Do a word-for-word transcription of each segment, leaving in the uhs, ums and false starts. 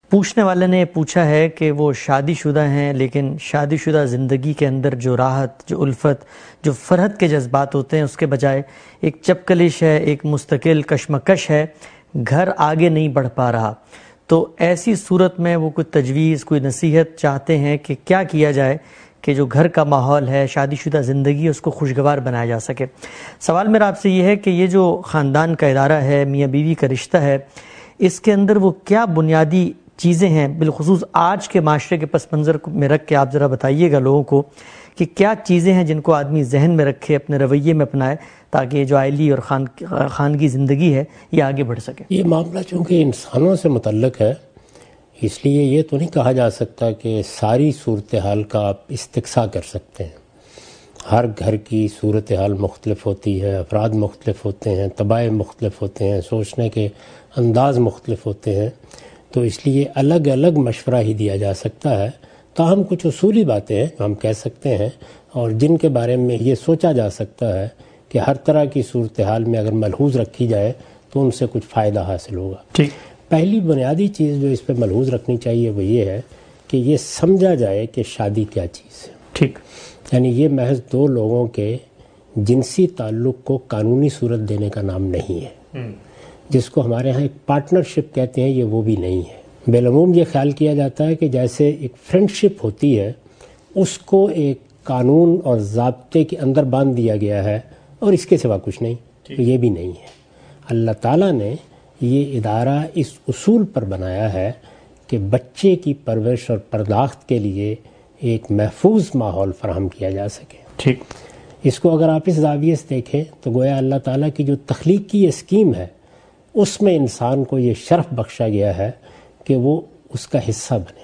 پوچھنے والے نے پوچھا ہے کہ وہ شادی شدہ ہیں لیکن شادی شدہ زندگی کے اندر جو راحت، جو الفت، جو فرحت کے جذبات ہوتے ہیں اس کے بجائے ایک چپکلش ہے، ایک مستقل کشمکش ہے، گھر آگے نہیں بڑھ پا رہا. تو ایسی صورت میں وہ کوئی تجویز، کوئی نصیحت چاہتے ہیں کہ کیا کیا جائے کہ جو گھر کا ماحول ہے، شادی شدہ زندگی ہے، اس کو خوشگوار بنایا جا سکے. سوال میرا آپ سے یہ ہے کہ یہ جو خاندان کا ادارہ ہے، میاں بیوی کا رشتہ ہے، اس کے اندر وہ کیا بنیادی چیزیں ہیں، بالخصوص آج کے معاشرے کے پس منظر میں رکھ کے آپ ذرا بتائیے گا لوگوں کو کہ کیا چیزیں ہیں جن کو آدمی ذہن میں رکھے، اپنے رویے میں اپنائے، تاکہ یہ جو عائلی اور خان خانگی زندگی ہے یہ آگے بڑھ سکے. یہ معاملہ چونکہ انسانوں سے متعلق ہے، اس لیے یہ تو نہیں کہا جا سکتا کہ ساری صورتحال کا آپ استقصاء کر سکتے ہیں. ہر گھر کی صورتحال مختلف ہوتی ہے، افراد مختلف ہوتے ہیں، طبائع مختلف ہوتے ہیں، سوچنے کے انداز مختلف ہوتے ہیں، تو اس لیے الگ الگ مشورہ ہی دیا جا سکتا ہے. تاہم کچھ اصولی باتیں ہیں جو ہم کہہ سکتے ہیں اور جن کے بارے میں یہ سوچا جا سکتا ہے کہ ہر طرح کی صورتحال میں اگر ملحوظ رکھی جائے تو ان سے کچھ فائدہ حاصل ہوگا. ٹھیک. پہلی بنیادی چیز جو اس پہ ملحوظ رکھنی چاہیے وہ یہ ہے کہ یہ سمجھا جائے کہ شادی کیا چیز ہے. ٹھیک. یعنی یہ محض دو لوگوں کے جنسی تعلق کو قانونی صورت دینے کا نام نہیں ہے. جس کو ہمارے ہاں ایک پارٹنرشپ کہتے ہیں، یہ وہ بھی نہیں ہے. بالعموم یہ خیال کیا جاتا ہے کہ جیسے ایک فرینڈشپ ہوتی ہے اس کو ایک قانون اور ضابطے کے اندر باندھ دیا گیا ہے اور اس کے سوا کچھ نہیں. تو یہ بھی نہیں ہے. اللہ تعالیٰ نے یہ ادارہ اس اصول پر بنایا ہے کہ بچے کی پرورش اور پرداخت کے لیے ایک محفوظ ماحول فراہم کیا جا سکے. ٹھیک. اس کو اگر آپ اس زاویے سے دیکھیں تو گویا اللہ تعالیٰ کی جو تخلیق کی یہ اسکیم ہے اس میں انسان کو یہ شرف بخشا گیا ہے کہ وہ اس کا حصہ بنے،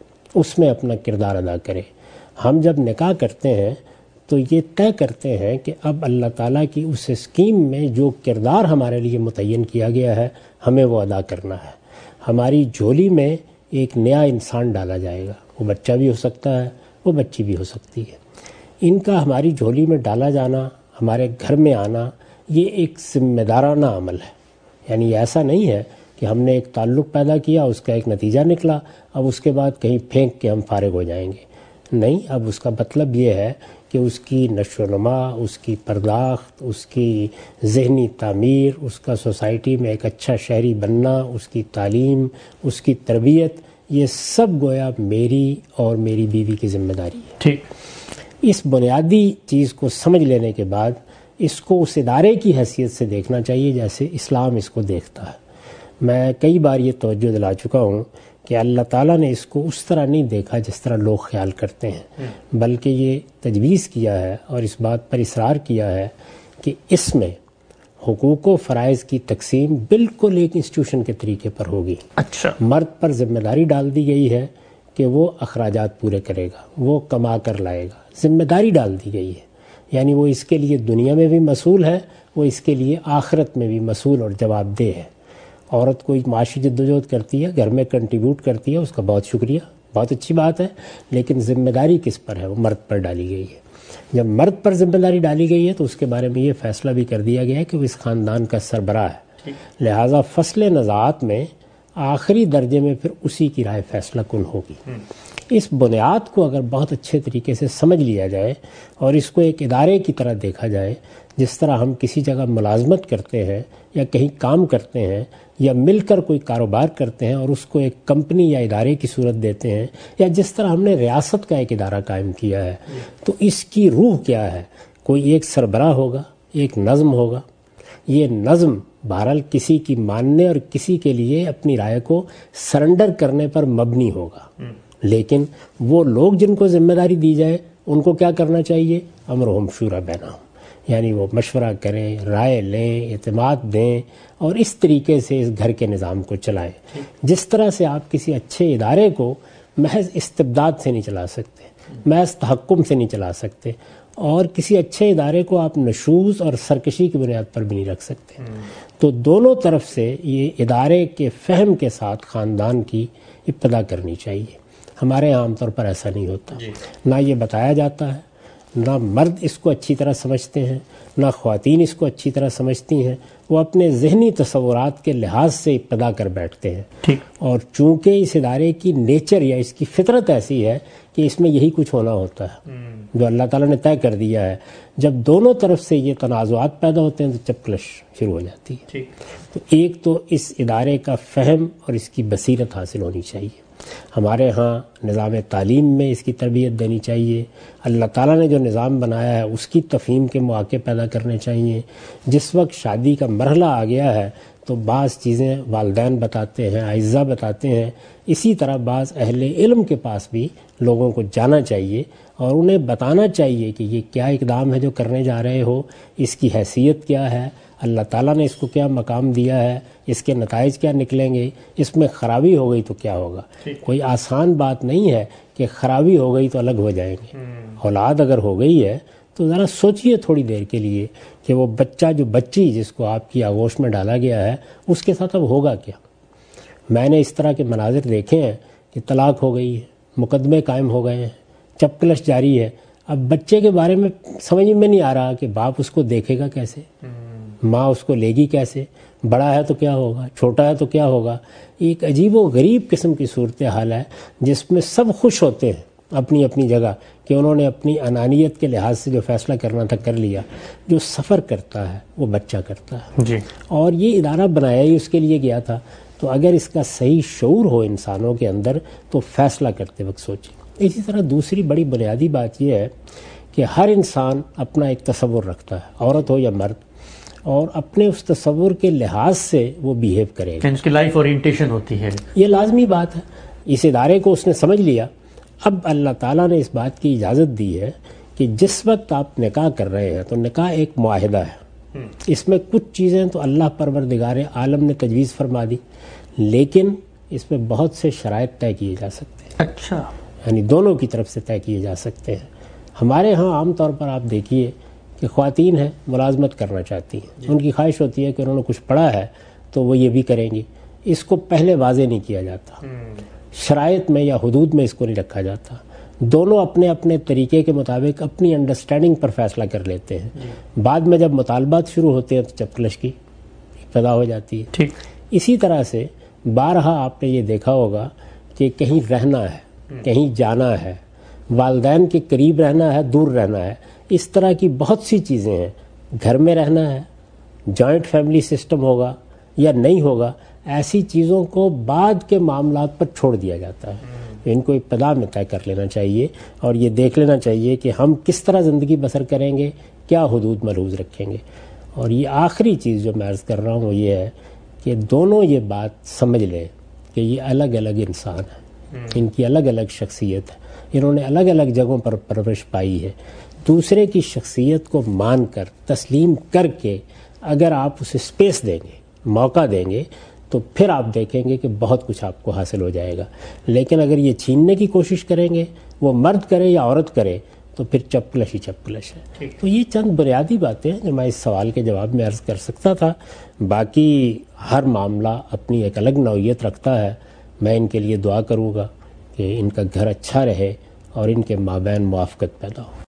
اس میں اپنا کردار ادا کرے. ہم جب نکاح کرتے ہیں تو یہ طے کرتے ہیں کہ اب اللہ تعالیٰ کی اس اسکیم میں جو کردار ہمارے لیے متعین کیا گیا ہے ہمیں وہ ادا کرنا ہے. ہماری جھولی میں ایک نیا انسان ڈالا جائے گا، وہ بچہ بھی ہو سکتا ہے، وہ بچی بھی ہو سکتی ہے. ان کا ہماری جھولی میں ڈالا جانا، ہمارے گھر میں آنا، یہ ایک ذمہ دارانہ عمل ہے. یعنی ایسا نہیں ہے کہ ہم نے ایک تعلق پیدا کیا، اس کا ایک نتیجہ نکلا، اب اس کے بعد کہیں پھینک کے ہم فارغ ہو جائیں گے. نہیں، اب اس کا مطلب یہ ہے کہ اس کی نشو و نما، اس کی پرداخت، اس کی ذہنی تعمیر، اس کا سوسائٹی میں ایک اچھا شہری بننا، اس کی تعلیم، اس کی تربیت، یہ سب گویا میری اور میری بیوی کی ذمہ داری ہے. ٹھیک. اس بنیادی چیز کو سمجھ لینے کے بعد اس کو اس ادارے کی حیثیت سے دیکھنا چاہیے جیسے اسلام اس کو دیکھتا ہے. میں کئی بار یہ توجہ دلا چکا ہوں کہ اللہ تعالیٰ نے اس کو اس طرح نہیں دیکھا جس طرح لوگ خیال کرتے ہیں، بلکہ یہ تجویز کیا ہے اور اس بات پر اصرار کیا ہے کہ اس میں حقوق و فرائض کی تقسیم بالکل ایک انسٹیٹیوشن کے طریقے پر ہوگی. اچھا. مرد پر ذمہ داری ڈال دی گئی ہے کہ وہ اخراجات پورے کرے گا، وہ کما کر لائے گا، ذمہ داری ڈال دی گئی ہے. یعنی وہ اس کے لیے دنیا میں بھی مسئول ہے، وہ اس کے لیے آخرت میں بھی مسئول اور جواب دہ ہے. عورت کوئی معاشی جدوجہد کرتی ہے، گھر میں کنٹریبیوٹ کرتی ہے، اس کا بہت شکریہ، بہت اچھی بات ہے، لیکن ذمہ داری کس پر ہے؟ وہ مرد پر ڈالی گئی ہے. جب مرد پر ذمہ داری ڈالی گئی ہے تو اس کے بارے میں یہ فیصلہ بھی کر دیا گیا ہے کہ وہ اس خاندان کا سربراہ ہے. لہٰذا فصل نزاعات میں آخری درجے میں پھر اسی کی رائے فیصلہ کن ہوگی. اس بنیاد کو اگر بہت اچھے طریقے سے سمجھ لیا جائے اور اس کو ایک ادارے کی طرح دیکھا جائے، جس طرح ہم کسی جگہ ملازمت کرتے ہیں یا کہیں کام کرتے ہیں یا مل کر کوئی کاروبار کرتے ہیں اور اس کو ایک کمپنی یا ادارے کی صورت دیتے ہیں، یا جس طرح ہم نے ریاست کا ایک ادارہ قائم کیا ہے، تو اس کی روح کیا ہے؟ کوئی ایک سربراہ ہوگا، ایک نظم ہوگا. یہ نظم بہرحال کسی کی ماننے اور کسی کے لیے اپنی رائے کو سرنڈر کرنے پر مبنی ہوگا، لیکن وہ لوگ جن کو ذمہ داری دی جائے ان کو کیا کرنا چاہیے؟ امرہم شورا بینہم، یعنی وہ مشورہ کریں، رائے لیں، اعتماد دیں اور اس طریقے سے اس گھر کے نظام کو چلائیں. جس طرح سے آپ کسی اچھے ادارے کو محض استبداد سے نہیں چلا سکتے، محض تحکم سے نہیں چلا سکتے، اور کسی اچھے ادارے کو آپ نشوز اور سرکشی کی بنیاد پر بھی نہیں رکھ سکتے. تو دونوں طرف سے یہ ادارے کے فہم کے ساتھ خاندان کی ابتدا کرنی چاہیے. ہمارے عام طور پر ایسا نہیں ہوتا. نہ یہ بتایا جاتا ہے، نہ مرد اس کو اچھی طرح سمجھتے ہیں، نہ خواتین اس کو اچھی طرح سمجھتی ہیں. وہ اپنے ذہنی تصورات کے لحاظ سے ابتدا کر بیٹھتے ہیں. ٹھیک. اور چونکہ اس ادارے کی نیچر یا اس کی فطرت ایسی ہے کہ اس میں یہی کچھ ہونا ہوتا ہے جو اللہ تعالیٰ نے طے کر دیا ہے. جب دونوں طرف سے یہ تنازعات پیدا ہوتے ہیں تو چپکلش شروع ہو جاتی ہے. ٹھیک. تو ایک تو اس ادارے کا فہم اور اس کی بصیرت حاصل ہونی چاہیے. ہمارے ہاں نظام تعلیم میں اس کی تربیت دینی چاہیے. اللہ تعالیٰ نے جو نظام بنایا ہے اس کی تفہیم کے مواقع پیدا کرنے چاہیے. جس وقت شادی کا مرحلہ آ گیا ہے تو بعض چیزیں والدین بتاتے ہیں، اعزاء بتاتے ہیں، اسی طرح بعض اہل علم کے پاس بھی لوگوں کو جانا چاہیے اور انہیں بتانا چاہیے کہ یہ کیا اقدام ہے جو کرنے جا رہے ہو، اس کی حیثیت کیا ہے، اللہ تعالیٰ نے اس کو کیا مقام دیا ہے، اس کے نتائج کیا نکلیں گے، اس میں خرابی ہو گئی تو کیا ہوگا. کوئی آسان بات نہیں ہے کہ خرابی ہو گئی تو الگ ہو جائیں گے. اولاد اگر ہو گئی ہے تو ذرا سوچئے تھوڑی دیر کے لیے کہ وہ بچہ جو بچی جس کو آپ کی آغوش میں ڈالا گیا ہے اس کے ساتھ اب ہوگا کیا. میں نے اس طرح کے مناظر دیکھے ہیں کہ طلاق ہو گئی ہے، مقدمے قائم ہو گئے ہیں، چپکلش جاری ہے. اب بچے کے بارے میں سمجھ میں نہیں آ رہا کہ باپ اس کو دیکھے گا کیسے، ماں اس کو لے گی کیسے، بڑا ہے تو کیا ہوگا، چھوٹا ہے تو کیا ہوگا. ایک عجیب و غریب قسم کی صورتحال ہے جس میں سب خوش ہوتے ہیں اپنی اپنی جگہ کہ انہوں نے اپنی انانیت کے لحاظ سے جو فیصلہ کرنا تھا کر لیا. جو سفر کرتا ہے وہ بچہ کرتا ہے جی. اور یہ ادارہ بنایا ہی اس کے لیے گیا تھا. تو اگر اس کا صحیح شعور ہو انسانوں کے اندر تو فیصلہ کرتے وقت سوچیں. اسی طرح دوسری بڑی بنیادی بات یہ ہے کہ ہر انسان اپنا ایک تصور رکھتا ہے، عورت ہو یا مرد، اور اپنے اس تصور کے لحاظ سے وہ بیہیو کرے گا. اس کی لائف اورینٹیشن ہوتی ہے. یہ لازمی بات ہے. اس ادارے کو اس نے سمجھ لیا. اب اللہ تعالیٰ نے اس بات کی اجازت دی ہے کہ جس وقت آپ نکاح کر رہے ہیں تو نکاح ایک معاہدہ ہے. اس میں کچھ چیزیں تو اللہ پروردگار عالم نے تجویز فرما دی، لیکن اس میں بہت سے شرائط طے کیے جا سکتے ہیں. اچھا. یعنی دونوں کی طرف سے طے کیے جا سکتے ہیں. ہمارے ہاں عام طور پر آپ دیکھیے کہ خواتین ہیں ملازمت کرنا چاہتی ہیں، ان کی خواہش ہوتی ہے کہ انہوں نے کچھ پڑھا ہے تو وہ یہ بھی کریں گی. اس کو پہلے واضح نہیں کیا جاتا، شرائط میں یا حدود میں اس کو نہیں رکھا جاتا. دونوں اپنے اپنے طریقے کے مطابق اپنی انڈرسٹینڈنگ پر فیصلہ کر لیتے ہیں. بعد میں جب مطالبات شروع ہوتے ہیں تو چپکلش کی ابتدا ہو جاتی ہے. ٹھیک. اسی طرح سے بارہا آپ نے یہ دیکھا ہوگا کہ کہیں رہنا ہے، کہیں جانا ہے، والدین کے قریب رہنا ہے، دور رہنا ہے، اس طرح کی بہت سی چیزیں ہیں. گھر میں رہنا ہے، جوائنٹ فیملی سسٹم ہوگا یا نہیں ہوگا، ایسی چیزوں کو بعد کے معاملات پر چھوڑ دیا جاتا ہے. ان کو ابتدا میں طے کر لینا چاہیے اور یہ دیکھ لینا چاہیے کہ ہم کس طرح زندگی بسر کریں گے، کیا حدود ملحوظ رکھیں گے. اور یہ آخری چیز جو میں عرض کر رہا ہوں وہ یہ ہے کہ دونوں یہ بات سمجھ لیں کہ یہ الگ الگ انسان ہیں، ان کی الگ الگ شخصیت ہے، انہوں نے الگ الگ جگہوں پر پرورش پائی ہے. دوسرے کی شخصیت کو مان کر تسلیم کر کے اگر آپ اسے اسپیس دیں گے، موقع دیں گے، تو پھر آپ دیکھیں گے کہ بہت کچھ آپ کو حاصل ہو جائے گا. لیکن اگر یہ چھیننے کی کوشش کریں گے، وہ مرد کرے یا عورت کرے، تو پھر چپکلش ہی چپکلش ہے. تو یہ چند بنیادی باتیں جو میں اس سوال کے جواب میں عرض کر سکتا تھا. باقی ہر معاملہ اپنی ایک الگ نوعیت رکھتا ہے. میں ان کے لیے دعا کروں گا کہ ان کا گھر اچھا رہے اور ان کے مابین موافقت پیدا ہو.